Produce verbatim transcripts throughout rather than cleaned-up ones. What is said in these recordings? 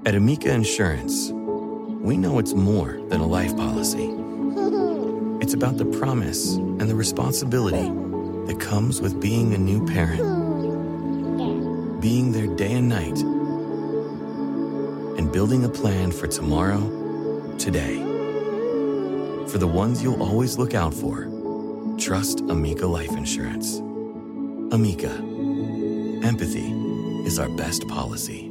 At Amica Insurance, we know it's more than a life policy. It's about the promise and the responsibility that comes with being a new parent. Being there day and night, and building a plan for tomorrow, today. For the ones you'll always look out for, trust Amica Life Insurance. Amica, empathy is our best policy.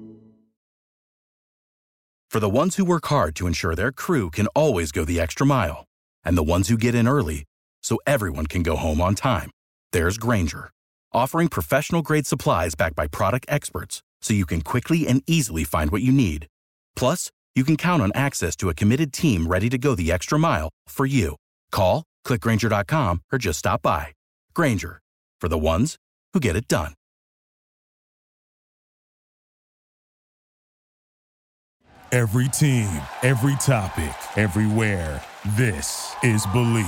For the ones who work hard to ensure their crew can always go the extra mile, and the ones who get in early so everyone can go home on time, there's Grainger, offering professional-grade supplies backed by product experts so you can quickly and easily find what you need. Plus, you can count on access to a committed team ready to go the extra mile for you. Call, click Grainger dot com, or just stop by. Grainger, for the ones who get it done. Every team, every topic, everywhere. This is Believe.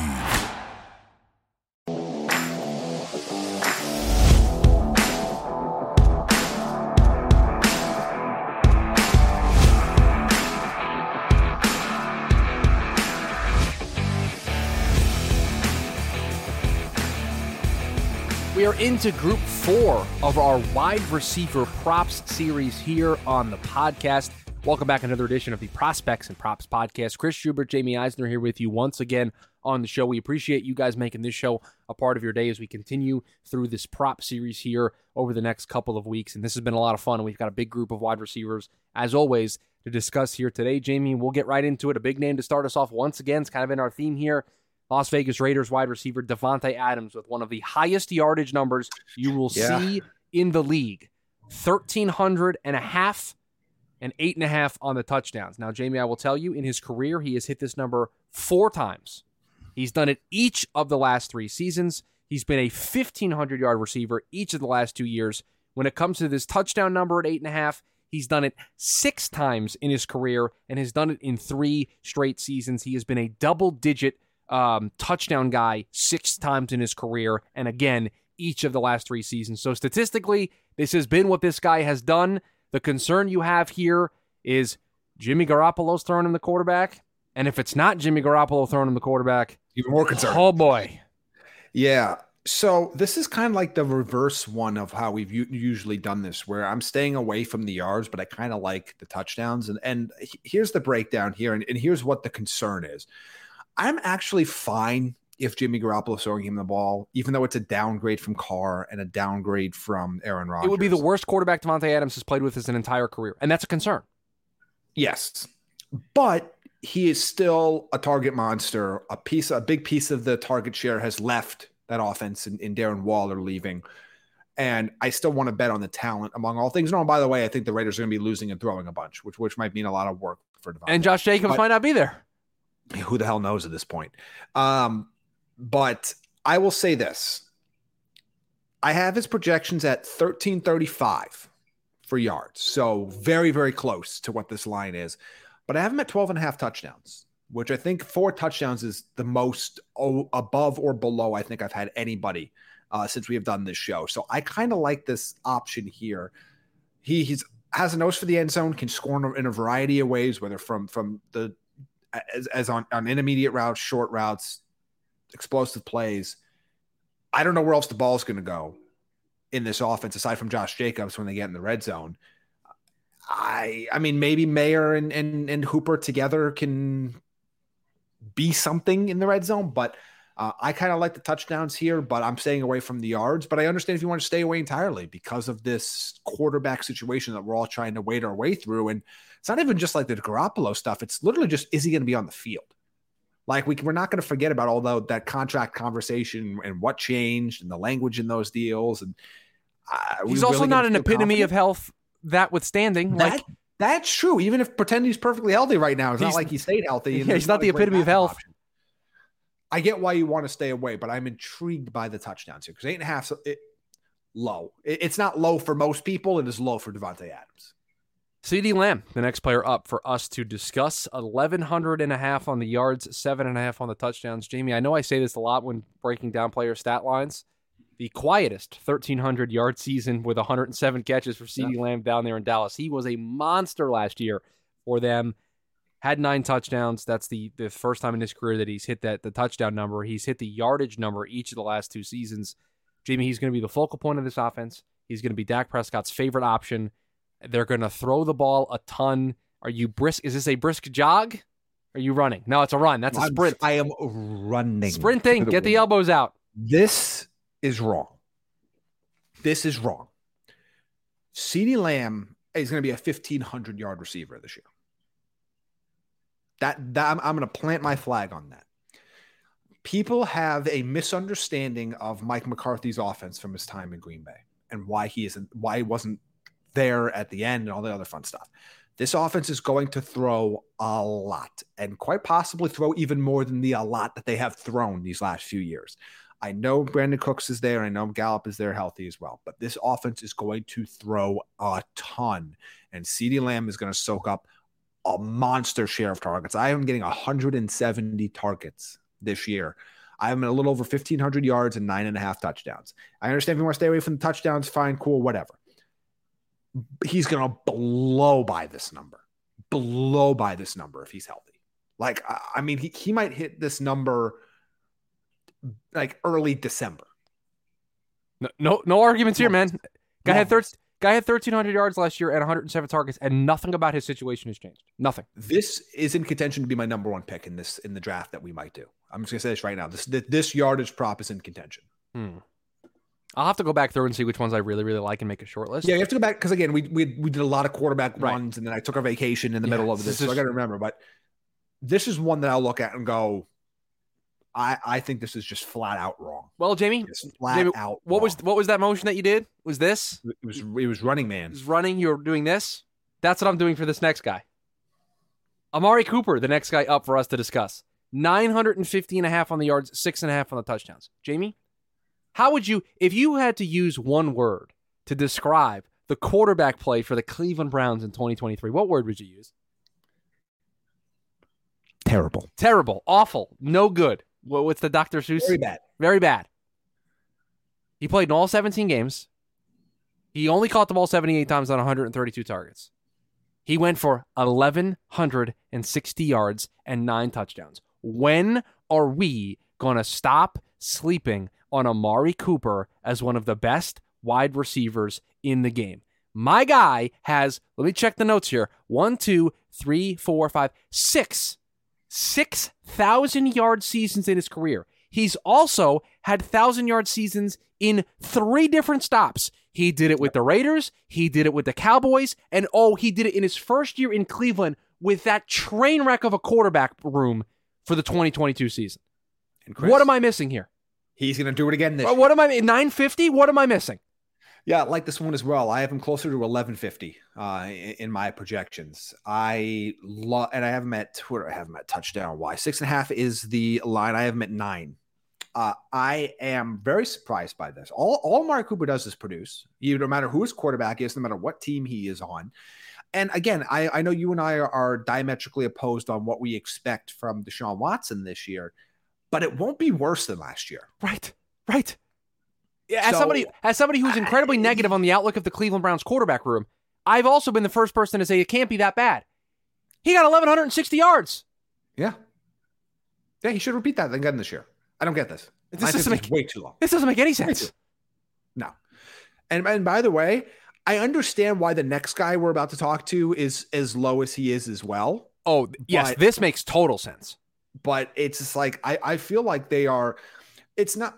We are into group four of our wide receiver props series here on the podcast. Welcome back to another edition of the Prospects and Props podcast. Chris Schubert, Jamie Eisner here with you once again on the show. We appreciate you guys making this show a part of your day as we continue through this prop series here over the next couple of weeks. And this has been a lot of fun. And we've got a big group of wide receivers, as always, to discuss here today. Jamie, we'll get right into it. A big name to start us off once again. It's kind of been our theme here. Las Vegas Raiders wide receiver Davante Adams with one of the highest yardage numbers you will yeah. see in the league. thirteen hundred and a half and eight and a half on the touchdowns. Now, Jamie, I will tell you, in his career, he has hit this number four times. He's done it each of the last three seasons. He's been a fifteen hundred yard receiver each of the last two years. When it comes to this touchdown number at eight and a half, he's done it six times in his career and has done it in three straight seasons. He has been a double-digit um, touchdown guy six times in his career, and again, each of the last three seasons. So statistically, this has been what this guy has done. The concern you have here is Jimmy Garoppolo's throwing him the quarterback. And if it's not Jimmy Garoppolo throwing him the quarterback, even more concerned. Oh, boy. Yeah. So this is kind of like the reverse one of how we've u- usually done this, where I'm staying away from the yards, but I kind of like the touchdowns. And, and here's the breakdown here. And, and here's what the concern is. I'm actually fine if Jimmy Garoppolo is throwing him the ball, even though it's a downgrade from Carr and a downgrade from Aaron Rodgers. It would be the worst quarterback Davante Adams has played with his entire career, and that's a concern. Yes, but he is still a target monster. A piece, a big piece of the target share has left that offense in, in Darren Waller leaving, and I still want to bet on the talent among all things. No, and by the way, I think the Raiders are going to be losing and throwing a bunch, which which might mean a lot of work for Davante. And Josh Jacobs but, might not be there. Who the hell knows at this point? Um, But I will say this. I have his projections at thirteen thirty-five for yards. So very, very close to what this line is. But I have him at twelve and a half touchdowns, which I think four touchdowns is the most o- above or below I think I've had anybody uh, since we have done this show. So I kind of like this option here. He he's, has a nose for the end zone, can score in a variety of ways, whether from, from the as, as on, on intermediate routes, short routes, explosive plays. I don't know where else the ball is going to go in this offense aside from Josh Jacobs when they get in the red zone. I I mean, maybe Mayer and, and, and Hooper together can be something in the red zone, but uh, I kind of like the touchdowns here, but I'm staying away from the yards. But I understand if you want to stay away entirely because of this quarterback situation that we're all trying to wade our way through. And it's not even just like the Garoppolo stuff. It's literally just, is he going to be on the field? Like, we, we're not going to forget about all the, that contract conversation and what changed and the language in those deals. And uh, he's also really not an epitome confident? of health, that withstanding. That, like that's true. Even if pretend he's perfectly healthy right now, it's not like he stayed healthy. Yeah, he's not the epitome of health. Option. I get why you want to stay away, but I'm intrigued by the touchdowns here because eight and a half, it, low. It, it's not low for most people. It is low for Davante Adams. CeeDee Lamb, the next player up for us to discuss, eleven hundred and a half on the yards, seven and a half on the touchdowns. Jamie, I know I say this a lot when breaking down player stat lines. the quietest thirteen hundred yard season with one hundred seven catches for CeeDee yeah. Lamb down there in Dallas. He was a monster last year for them. Had nine touchdowns. That's the, the first time in his career that he's hit that the touchdown number. He's hit the yardage number each of the last two seasons. Jamie, he's going to be the focal point of this offense. He's going to be Dak Prescott's favorite option. They're going to throw the ball a ton. Are you brisk? Is this a brisk jog? Are you running? No, it's a run. That's a sprint. I am running. Sprinting. Get the elbows out. This is wrong. This is wrong. CeeDee Lamb is going to be a fifteen hundred yard receiver this year. That, that I'm, I'm going to plant my flag on that. People have a misunderstanding of Mike McCarthy's offense from his time in Green Bay and why he isn't, why he wasn't there at the end and all the other fun stuff. This offense is going to throw a lot and quite possibly throw even more than the a lot that they have thrown these last few years. I know Brandon Cooks is there. I know Gallup is there healthy as well, but this offense is going to throw a ton, and CeeDee Lamb is going to soak up a monster share of targets. I am getting one hundred seventy targets this year. I'm at a little over fifteen hundred yards and nine and a half touchdowns. I understand if you want to stay away from the touchdowns, fine, cool, whatever. He's going to blow by this number, blow by this number if he's healthy. Like, I mean, he, he might hit this number like early December. No, no, no arguments here, man. Guy no. had thirteen. Guy had thirteen hundred yards last year and one hundred seven targets, and nothing about his situation has changed. Nothing. This is in contention to be my number one pick in this in the draft that we might do. I'm just gonna say this right now. This this yardage prop is in contention. Hmm. I'll have to go back through and see which ones I really really like and make a short list. Yeah, you have to go back because again, we we we did a lot of quarterback right. runs, and then I took a vacation in the yeah, middle of this, this is, so I got to remember. But this is one that I'll look at and go, I, I think this is just flat out wrong. Well, Jamie, flat Jamie, out what wrong. was what was that motion that you did? Was this? It was it was running, man. It was running. You were doing this. That's what I'm doing for this next guy. Amari Cooper, the next guy up for us to discuss. nine hundred fifty and a half on the yards, six and a half on the touchdowns. Jamie, how would you, if you had to use one word to describe the quarterback play for the Cleveland Browns in twenty twenty-three, what word would you use? Terrible. Terrible. Awful. No good. What's the Doctor Seuss? Very bad. Very bad. He played in all seventeen games. He only caught the ball seventy-eight times on one hundred thirty-two targets. He went for eleven sixty yards and nine touchdowns. When are we going to stop sleeping on Amari Cooper as one of the best wide receivers in the game? My guy has, let me check the notes here, one, two, three, four, five, six. six thousand yard seasons in his career. He's also had one thousand yard seasons in three different stops. He did it with the Raiders, he did it with the Cowboys, and oh, he did it in his first year in Cleveland with that train wreck of a quarterback room for the twenty twenty-two season. And Chris, what am I missing here? He's going to do it again this year. What am I, nine fifty? What am I missing? Yeah, I like this one as well. I have him closer to eleven fifty uh, in, in my projections. I love, and I have him at, what do I have him at touchdown? Why? Six and a half is the line. I have him at nine. Uh, I am very surprised by this. All, all Amari Cooper does is produce, you, no matter who his quarterback is, no matter what team he is on. And again, I, I know you and I are, are diametrically opposed on what we expect from Deshaun Watson this year, but it won't be worse than last year. Right, right. As So, somebody, as somebody who's incredibly negative on the outlook of the Cleveland Browns quarterback room, I've also been the first person to say it can't be that bad. He got eleven sixty yards. Yeah. Yeah, he should repeat that again this year. I don't get this. This doesn't make way too long. This doesn't make any sense. No. And, and by the way, I understand why the next guy we're about to talk to is as low as he is as well. Oh, yes, But- this makes total sense. But it's just like, I, I feel like they are, it's not,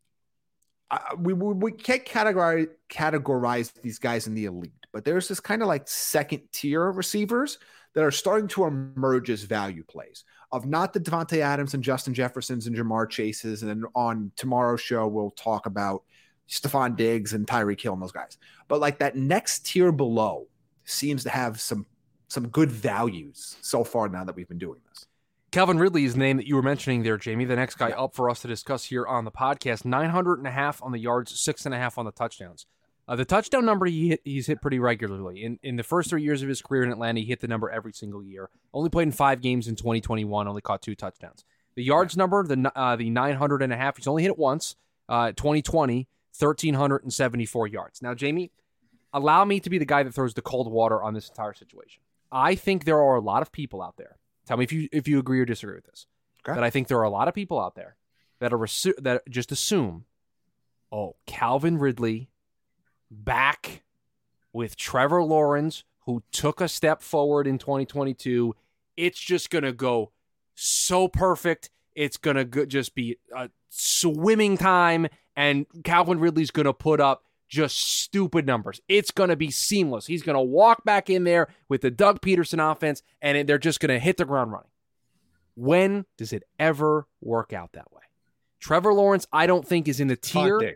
uh, we, we, we can't categorize, categorize these guys in the elite, but there's this kind of like second tier receivers that are starting to emerge as value plays of not the Devontae Adams and Justin Jeffersons and Jamar Chases. And then on tomorrow's show, we'll talk about Stephon Diggs and Tyreek Hill and those guys. But like that next tier below seems to have some, some good values so far now that we've been doing this. Calvin Ridley is the name that you were mentioning there, Jamie. The next guy Yeah. up for us to discuss here on the podcast. nine hundred and a half on the yards, six and a half on the touchdowns. Uh, the touchdown number he hit, he's hit pretty regularly. In in the first three years of his career in Atlanta, he hit the number every single year. Only played in five games in twenty twenty-one, only caught two touchdowns. The yards number, the uh, the nine hundred and a half, he's only hit it once, uh, twenty twenty. one thousand three hundred seventy-four yards. Now, Jamie, allow me to be the guy that throws the cold water on this entire situation. I think there are a lot of people out there. Tell me if you if you agree or disagree with this. Okay. But I think there are a lot of people out there that are resu- that just assume, oh, Calvin Ridley back with Trevor Lawrence, who took a step forward in twenty twenty-two. It's just going to go so perfect. It's going to go- just be a swimming time, and Calvin Ridley's going to put up just stupid numbers. It's going to be seamless. He's going to walk back in there with the Doug Peterson offense, and it, they're just going to hit the ground running. When does it ever work out that way? Trevor Lawrence, I don't think, is in the tier.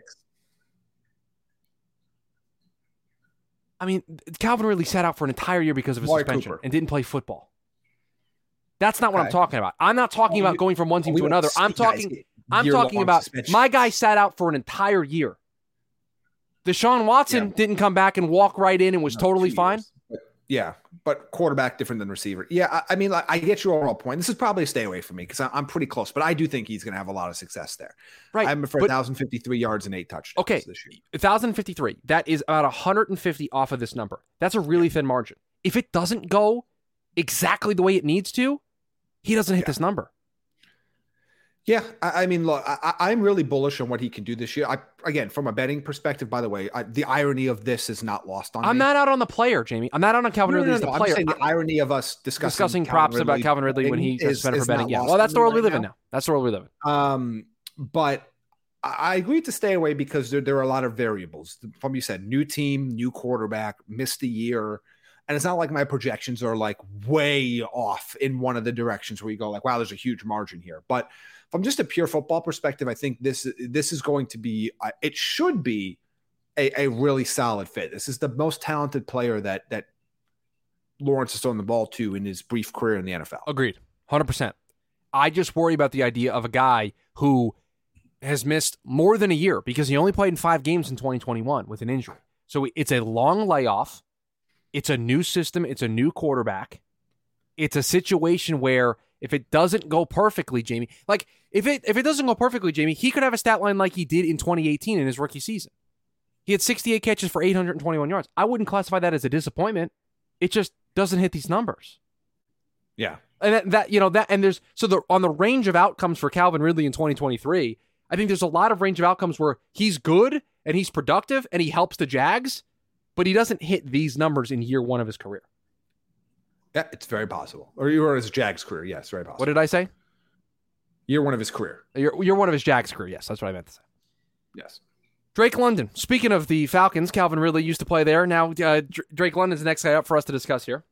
I mean, Calvin Ridley sat out for an entire year because of his Amari suspension Cooper. and didn't play football. That's not what Okay. I'm talking about. I'm not talking Oh, about you- going from one team we to don't another. see I'm guys talking get I'm year-long talking about suspensions. my guy sat out for an entire year. Deshaun Watson Yeah. didn't come back and walk right in and was No, totally two fine. years. But, yeah, but quarterback different than receiver. Yeah, I, I mean, like, I get your overall point. This is probably a stay away from me because I'm pretty close, but I do think he's going to have a lot of success there. Right. I'm for but- one thousand fifty-three yards and eight touchdowns Okay. this year. one thousand fifty-three. That is about one hundred fifty off of this number. That's a really thin margin. If it doesn't go exactly the way it needs to, he doesn't hit Yeah. this number. Yeah, I, I mean, look, I, I'm really bullish on what he can do this year. I, again, from a betting perspective, by the way, I, the irony of this is not lost on I'm me. not out on the player, Jamie. I'm not out on Calvin No, no, Ridley as no, the no. I'm player. saying the irony of us discussing, discussing Calvin props about Ridley Calvin Ridley when he is- suspended is for betting. not Yeah, lost well, that's on the me world we right live now. in now. That's the world we live in. Um, but I I agreed to stay away because there, there are a lot of variables. From you said, new team, new quarterback, missed a year. And it's not like my projections are like way off in one of the directions where you go like, wow, there's a huge margin here. But from just a pure football perspective, I think this this is going to be, uh, it should be a, a really solid fit. This is the most talented player that that Lawrence has thrown the ball to in his brief career in the N F L. Agreed. one hundred percent. I just worry about the idea of a guy who has missed more than a year because he only played in five games in twenty twenty-one with an injury. So it's a long layoff. It's a new system. It's a new quarterback. It's a situation where if it doesn't go perfectly, Jamie, like if it if it doesn't go perfectly, Jamie, he could have a stat line like he did in twenty eighteen in his rookie season. He had sixty-eight catches for eight hundred twenty-one yards. I wouldn't classify that as a disappointment. It just doesn't hit these numbers. Yeah. And that, that you know that and there's so the on the range of outcomes for Calvin Ridley in twenty twenty-three, I think there's a lot of range of outcomes where he's good and he's productive and he helps the Jags, but he doesn't hit these numbers in year one of his career. Yeah, it's very possible. Or you were his Jags career. Yes, very possible. What did I say? Year one of his career. You're, you're one of his Jags career. Yes, that's what I meant to say. Yes. Drake London. Speaking of the Falcons, Calvin Ridley used to play there. Now uh, Dr- Drake London's the next guy up for us to discuss here.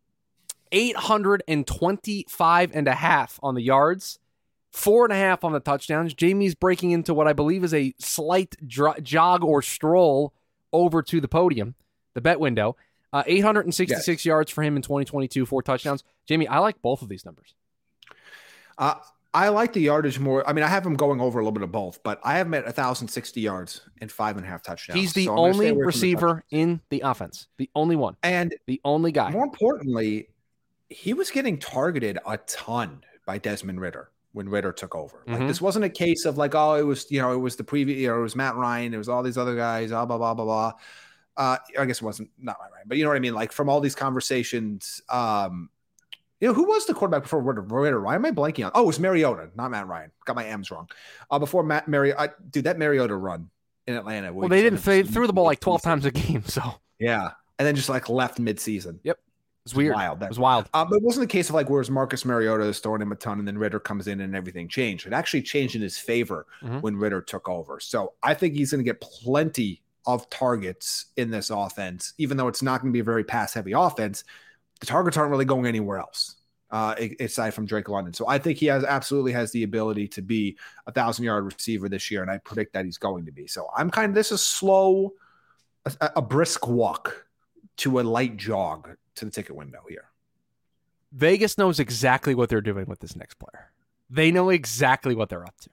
eight hundred twenty-five and a half on the yards, four and a half on the touchdowns. Jamie's breaking into what I believe is a slight dr- jog or stroll over to the podium, the bet window. Uh, eight hundred sixty-six yes. yards for him in twenty twenty-two, four touchdowns. Jamie, I like both of these numbers. Uh, I like the yardage more. I mean, I have him going over a little bit of both, but I have him at one thousand sixty yards and five and a half touchdowns. He's the so only receiver the in the offense, the only one, and the only guy. More importantly, he was getting targeted a ton by Desmond Ridder when Ridder took over. Like mm-hmm. this wasn't a case of like, oh, it was, you know, it was the previous, you know, it was Matt Ryan, it was all these other guys, blah, blah, blah, blah, blah. Uh, I guess it wasn't not Matt Ryan, but you know what I mean? Like from all these conversations, um, you know, who was the quarterback before Ridder? Ridder? Why am I blanking on? Oh, it was Mariota, not Matt Ryan. Got my M's wrong. Uh, before Matt Mariota, dude, that Mariota run in Atlanta. Well, they didn't, they threw the ball like twelve times a game, so. Yeah. And then just like left mid-season. Yep. It's weird. Wild. It was wild. Um, but it wasn't the case of like whereas Marcus Mariota is throwing him a ton and then Ridder comes in and everything changed. It actually changed in his favor mm-hmm. when Ridder took over. So I think he's going to get plenty of targets in this offense, even though it's not going to be a very pass-heavy offense. The targets aren't really going anywhere else uh, aside from Drake London. So I think he has absolutely has the ability to be a thousand-yard receiver this year, and I predict that he's going to be. So I'm kind of this is slow, a, a brisk walk to a light jog to the ticket window here. Vegas knows exactly what they're doing with this next player. They know exactly what they're up to.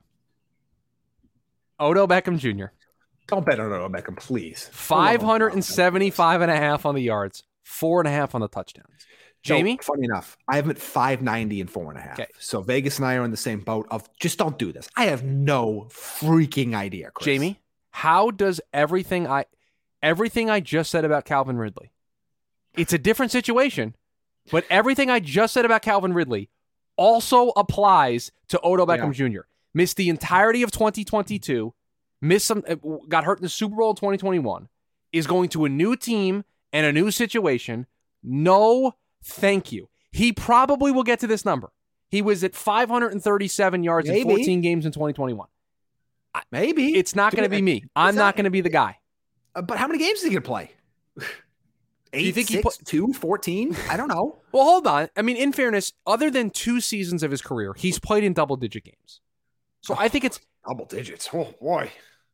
Odell Beckham Junior Don't bet on Odell Beckham, please. five hundred seventy-five and a half on the yards, four and a half on the touchdowns. Jamie? So, funny enough, I have him at five ninety and four and a half. Okay. So Vegas and I are in the same boat of just don't do this. I have no freaking idea, Chris. Jamie, How does everything I everything I just said about Calvin Ridley, it's a different situation, but everything I just said about Calvin Ridley also applies to Odell Beckham yeah. Junior Missed the entirety of twenty twenty-two, missed some, got hurt in the Super Bowl in twenty twenty-one, is going to a new team and a new situation. No, thank you. He probably will get to this number. He was at five hundred thirty-seven yards Maybe. in fourteen games in twenty twenty-one. Maybe. It's not going to be me. I'm not, not going to be the guy. Uh, but how many games is he going to play? Eight, Do you think six, he put, two, fourteen? I don't know. Well, hold on. I mean, in fairness, other than two seasons of his career, he's played in double-digit games. So oh, I think it's... Double digits. Oh, boy.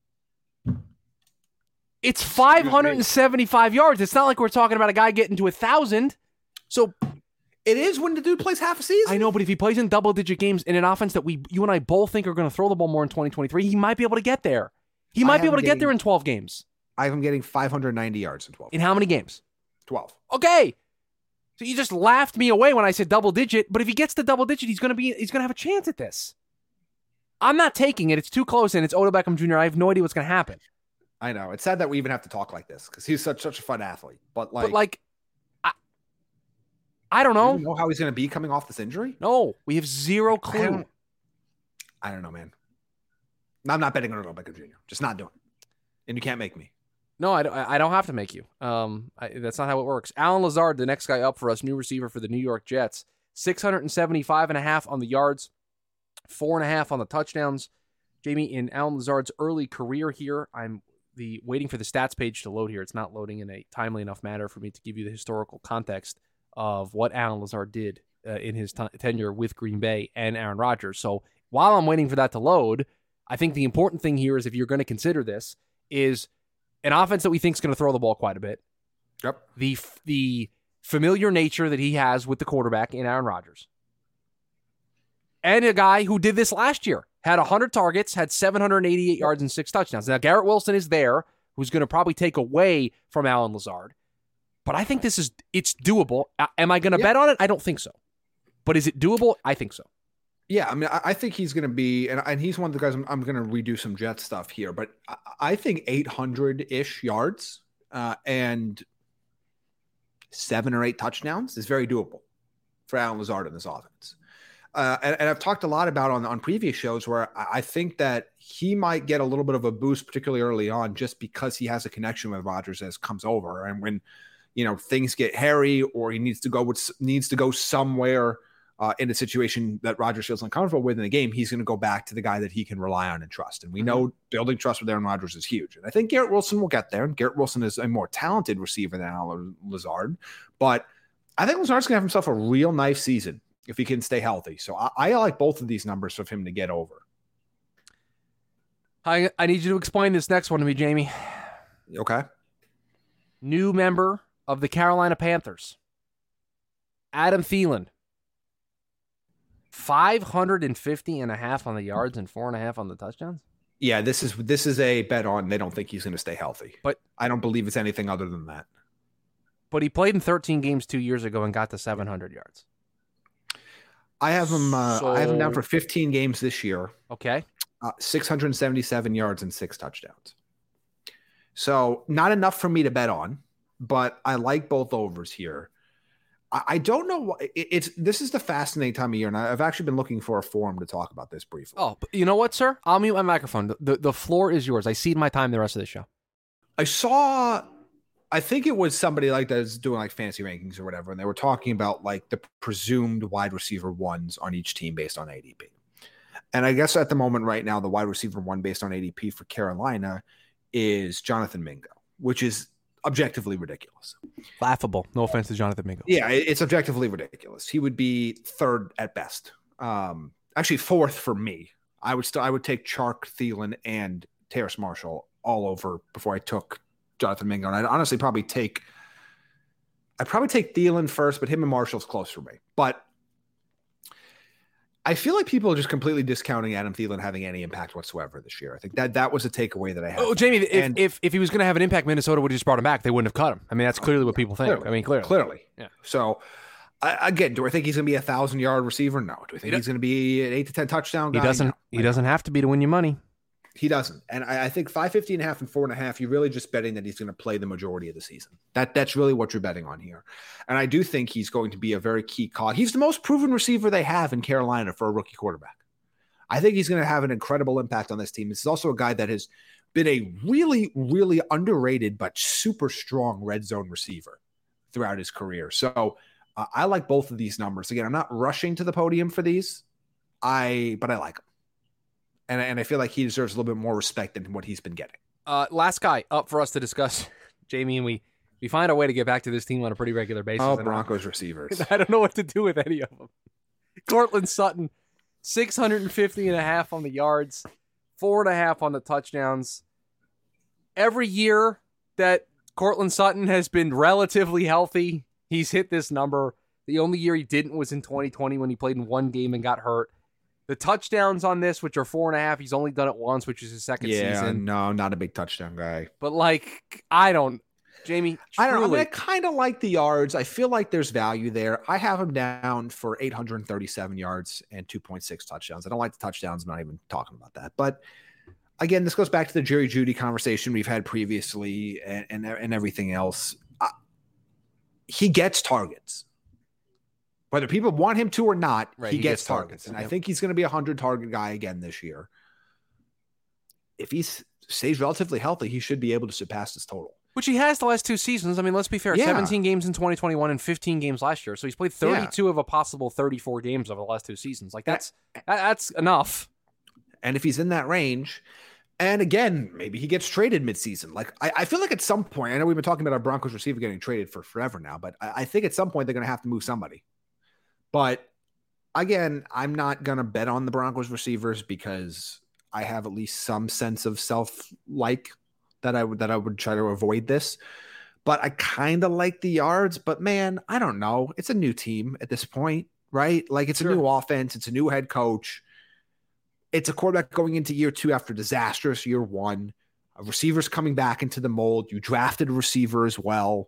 It's five hundred seventy-five yards. It's not like we're talking about a guy getting to one thousand. So... It is when the dude plays half a season. I know, but if he plays in double-digit games in an offense that we, you and I both think are going to throw the ball more in twenty twenty-three, he might be able to get there. He might be able to getting, get there in twelve games. I have him getting five hundred ninety yards in twelve. In how many games? twelve. Okay. So you just laughed me away when I said double-digit, but if he gets to double-digit, he's going to be he's going to have a chance at this. I'm not taking it. It's too close, and it's Odell Beckham Junior I have no idea what's going to happen. I know. It's sad that we even have to talk like this because he's such such a fun athlete. But like, but like I don't know. Do you know how he's going to be coming off this injury? No, we have zero clue. I don't, I don't know, man. I'm not betting on Odell Beckham Junior Just not doing it. And you can't make me. No, I don't, I don't have to make you. Um, I, that's not how it works. Allen Lazard, the next guy up for us, new receiver for the New York Jets. six hundred seventy-five and a half on the yards, four and a half on the touchdowns. Jamie, in Allen Lazard's early career here, I'm the waiting for the stats page to load here. It's not loading in a timely enough manner for me to give you the historical context of what Allen Lazard did uh, in his t- tenure with Green Bay and Aaron Rodgers. So while I'm waiting for that to load, I think the important thing here is, if you're going to consider this, is an offense that we think is going to throw the ball quite a bit. Yep. The the familiar nature that he has with the quarterback in Aaron Rodgers. And a guy who did this last year, had one hundred targets, had seven hundred eighty-eight yards and six touchdowns. Now, Garrett Wilson is there, who's going to probably take away from Allen Lazard. But I think this is, it's doable. Am I going to yeah. bet on it? I don't think so. But is it doable? I think so. Yeah, I mean, I, I think he's going to be, and, and he's one of the guys, I'm, I'm going to redo some Jet stuff here, but I, I think eight hundred-ish yards uh, and seven or eight touchdowns is very doable for Allen Lazard in this offense. Uh, and, and I've talked a lot about on, on previous shows where I, I think that he might get a little bit of a boost, particularly early on, just because he has a connection with Rodgers as comes over. And when, you know, things get hairy or he needs to go with, needs to go somewhere uh, in a situation that Rodgers feels uncomfortable with in the game, he's going to go back to the guy that he can rely on and trust. And we mm-hmm. know building trust with Aaron Rodgers is huge. And I think Garrett Wilson will get there. And Garrett Wilson is a more talented receiver than Allen Lazard. But I think Lazard's going to have himself a real nice season if he can stay healthy. So I, I like both of these numbers for him to get over. I, I need you to explain this next one to me, Jamie. Okay. New member of the Carolina Panthers, Adam Thielen. five hundred fifty and a half on the yards and four and a half on the touchdowns. Yeah, this is this is a bet on they don't think he's going to stay healthy. But I don't believe it's anything other than that. But he played in thirteen games two years ago and got to seven hundred yards. I have him. Uh, so, I have him down for fifteen games this year. Okay, uh, six hundred seventy-seven yards and six touchdowns. So not enough for me to bet on, but I like both overs here. I, I don't know what it, it's. This is the fascinating time of year, and I've actually been looking for a forum to talk about this briefly. Oh, but you know what, sir? I'll mute my microphone. The, the the floor is yours. I cede my time the rest of the show. I saw. I think it was somebody like that's doing like fantasy rankings or whatever, and they were talking about like the presumed wide receiver ones on each team based on A D P. And I guess at the moment right now, the wide receiver one based on A D P for Carolina is Jonathan Mingo, which is objectively ridiculous. Laughable. No offense to Jonathan Mingo. Yeah, it's objectively ridiculous. He would be third at best. Um, actually fourth for me. I would still I would take Chark, Thielen, and Terrace Marshall all over before I took Jonathan Mingo. And I'd honestly probably take I'd probably take Thielen first, but him and Marshall's close for me. But I feel like people are just completely discounting Adam Thielen having any impact whatsoever this year. I think that that was a takeaway that I had. Oh, Jamie, if, and, if if he was going to have an impact, Minnesota would have just brought him back. They wouldn't have cut him. I mean, that's clearly what people think. Clearly, I mean, clearly. Clearly. Yeah. So, I, again, do I think he's going to be a thousand-yard receiver? No. Do I think he's going to be an eight to ten touchdown guy? He doesn't. No. He doesn't have to be to win you money. He doesn't. And I, I think five fifty and a half and four and a half, you're really just betting that he's going to play the majority of the season. That That's really what you're betting on here. And I do think he's going to be a very key cog. He's the most proven receiver they have in Carolina for a rookie quarterback. I think he's going to have an incredible impact on this team. This is also a guy that has been a really, really underrated but super strong red zone receiver throughout his career. So uh, I like both of these numbers. Again, I'm not rushing to the podium for these, I but I like them. And, and I feel like he deserves a little bit more respect than what he's been getting. Uh, last guy up for us to discuss, Jamie, and we, we find a way to get back to this team on a pretty regular basis. Oh, Broncos receivers. I don't know what to do with any of them. Courtland Sutton, six fifty and a half on the yards, four and a half on the touchdowns. Every year that Courtland Sutton has been relatively healthy, he's hit this number. The only year he didn't was in twenty twenty when he played in one game and got hurt. The touchdowns on this, which are four and a half, he's only done it once, which is his second yeah, season. No, not a big touchdown guy. But, like, I don't, Jamie, I don't know. I, truly, mean, I kind of like the yards. I feel like there's value there. I have him down for eight hundred thirty-seven yards and two point six touchdowns. I don't like the touchdowns. I'm not even talking about that. But, again, this goes back to the Jerry Jeudy conversation we've had previously and, and, and everything else. I, he gets targets. Whether people want him to or not, right, he, he gets, gets targets. targets. And Yep. I think he's going to be a hundred-target guy again this year. If he stays relatively healthy, he should be able to surpass this total. Which he has the last two seasons. I mean, let's be fair. Yeah. seventeen games in twenty twenty-one and fifteen games last year. So he's played thirty-two yeah. of a possible thirty-four games over the last two seasons. Like, that's that, that's enough. And if he's in that range, and again, maybe he gets traded midseason. Like, I, I feel like at some point, I know we've been talking about our Broncos receiver getting traded for forever now, but I, I think at some point they're going to have to move somebody. But again, I'm not going to bet on the Broncos receivers because I have at least some sense of self-like that I would that I would try to avoid this. But I kind of like the yards. But man, I don't know. It's a new team at this point, right? Like, it's sure. a new offense. It's a new head coach. It's a quarterback going into year two after disastrous year one. A receiver's coming back into the mold. You drafted a receiver as well.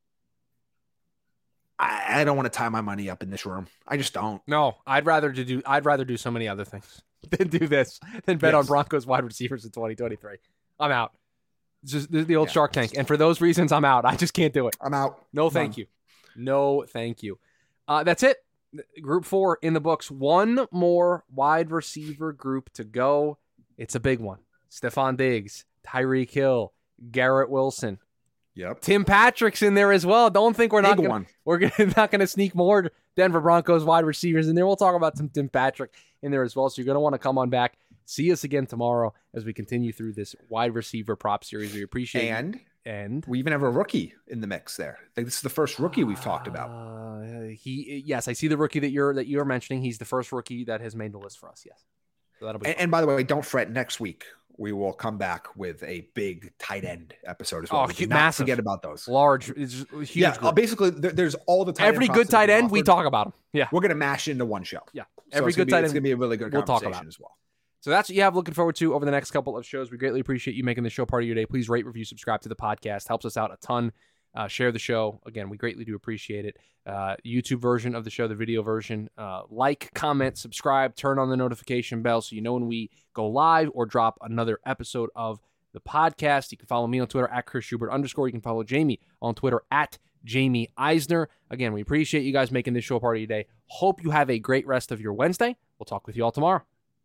I, I don't want to tie my money up in this room. I just don't. No, I'd rather to do. I'd rather do so many other things than do this than bet yes. on Broncos wide receivers in twenty twenty-three. I'm out. It's just the, the old yeah. Shark Tank, and for those reasons, I'm out. I just can't do it. I'm out. No, thank Done. you. No, thank you. Uh, that's it. Group four in the books. One more wide receiver group to go. It's a big one. Stephon Diggs, Tyreek Hill, Garrett Wilson. Yep. Tim Patrick's in there as well. Don't think we're big not gonna, one. we're gonna, not going to sneak more Denver Broncos wide receivers in there. We'll talk about some Tim Patrick in there as well. So you're going to want to come on back. See us again tomorrow as we continue through this wide receiver prop series. We appreciate and it. And we even have a rookie in the mix there. I think this is the first rookie we've talked about. Uh, he, yes, I see the rookie that you're that you're mentioning. He's the first rookie that has made the list for us. Yes. So that'll be. And, and by the way, don't fret. Next week we will come back with a big tight end episode as well. Oh, we not massive. Forget about those. Large, it's huge. Yeah, group. basically, there, there's all the tight every end good tight end. offered. We talk about them. Yeah, we're gonna mash into one show. Yeah, so every good be, tight end. It's gonna be a really good we'll conversation talk about as well. So that's what you have looking forward to over the next couple of shows. We greatly appreciate you making the show part of your day. Please rate, review, subscribe to the podcast. Helps us out a ton. Uh, share the show. Again, we greatly do appreciate it. Uh, YouTube version of the show, the video version. Uh, like, comment, subscribe, turn on the notification bell so you know when we go live or drop another episode of the podcast. You can follow me on Twitter at Chris Schubert underscore. You can follow Jamie on Twitter at Jamie Eisner. Again, we appreciate you guys making this show part of your day. Hope you have a great rest of your Wednesday. We'll talk with you all tomorrow.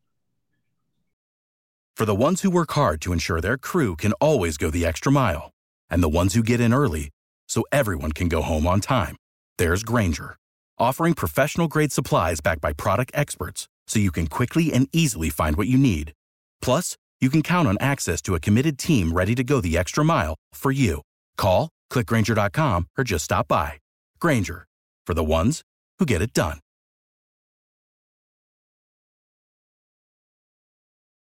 For the ones who work hard to ensure their crew can always go the extra mile, and the ones who get in early so everyone can go home on time, there's Grainger, offering professional-grade supplies backed by product experts so you can quickly and easily find what you need. Plus, you can count on access to a committed team ready to go the extra mile for you. Call, click Grainger dot com, or just stop by. Grainger, for the ones who get it done.